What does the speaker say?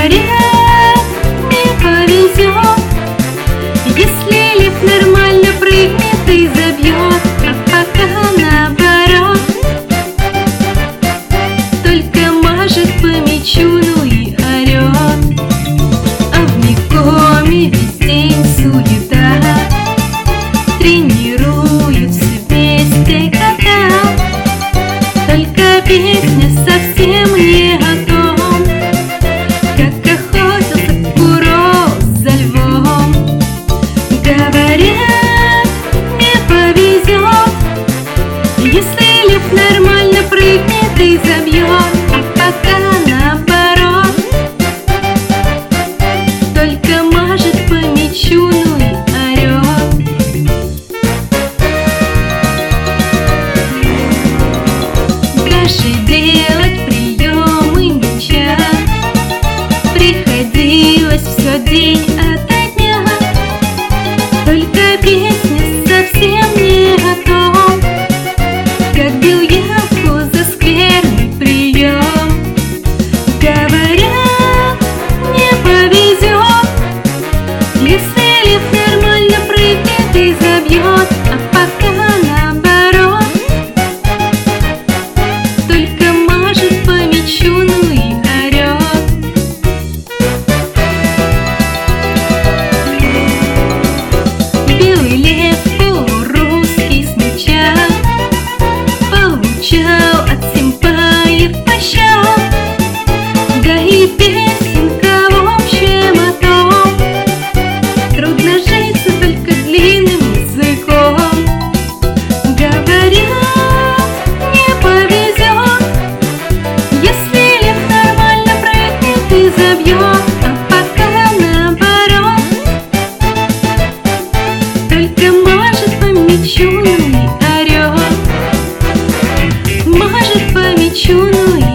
Говорят, не повезет, если лев нормально прыгнет и забьет, а пока наоборот. Только мажет по мячу, ну и орет. А в Микоме весь день суета, тренируются вместе кота. Только песня совсем не о том, как охотился Куроз за львом. Говорят, не повезет, если лев нормально прыгнет и забьет, а пока наоборот. Только мажет по мячу, ну и орет. Каши делать, приемы мяча приходилось все день ото дня. Только песня совсем не о том, как бил явку за скверный прием. Говорят, не повезет, если лев нормально прыгнет и забьет, а пока наоборот. Только мажет по мячу, ну и орет. Белый лев полурусский с мяча получал от симпаев по щам. Да и песенка в общем о том, трудно житься только длинным языком. Говорят, не повезет, если лев нормально прыгнет и забьет, а пока наоборот. Только мажет по мячу, ну и орет. Мажет по мячу, ну и